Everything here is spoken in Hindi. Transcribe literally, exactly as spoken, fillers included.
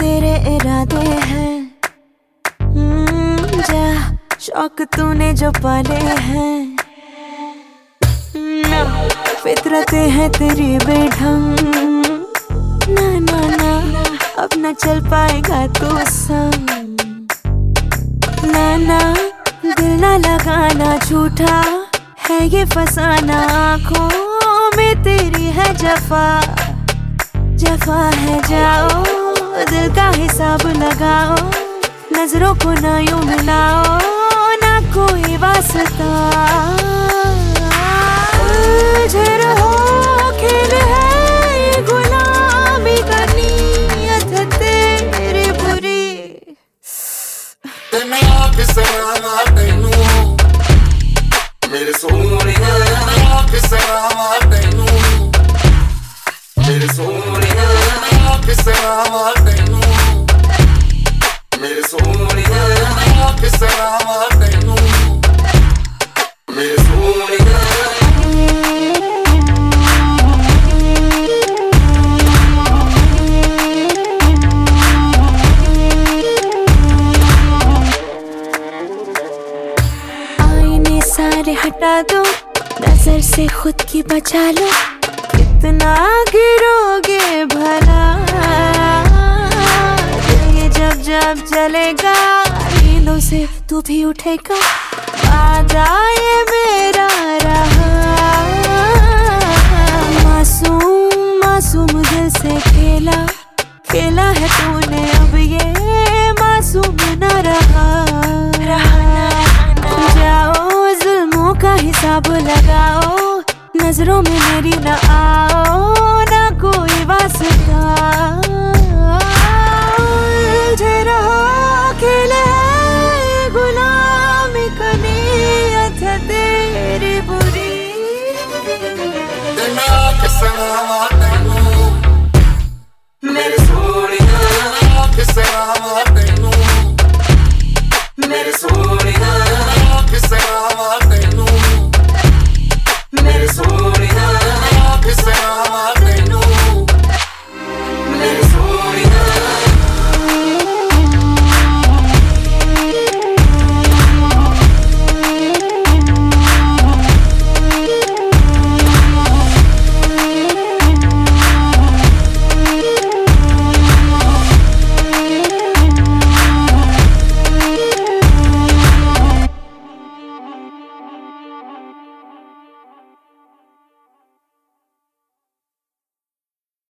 तेरे इरादे हैं, जा शौक तूने जो पाले हैं, ना फितरतें हैं तेरी बेढंग, ना ना ना अब न चल पाएगा तू संग, ना ना दिल ना लगाना झूठा है ये फसाना, आँखों में तेरी है जफा, जफा है जाओ दिल का हिसाब लगाओ, नजरों को ना यूं मिलाओ ना कोई वास्ता, उलझे रहो खेल है ये गुलामी का नीयत है तेरी बुरी, तेने आँख से आना तेनू मेरे सोने, आँख से आना तेनू मेरे सोने, आँख से आना तेनू मेरे सोने, आँख से आना तेनू मेरे सोने। सारे हटा दो नजर से खुद की बचा लो, कितना गिरोगे भला, ये जब जब चलेगा नींदों से तू भी उठेगा, आ जाए मेरा रहा, मासूम मासूम दिल से खेला खेला है तूने, अब ये मासूम न रहा, का हिसाब लगाओ नजरों में मेरी ना आओ ना कोई वास्ता, उलझे रहो खेल है गुलामी का नीयत है तेरी बुरी, तेने आँख से आना तेनू मेरे सोने, आँख से आना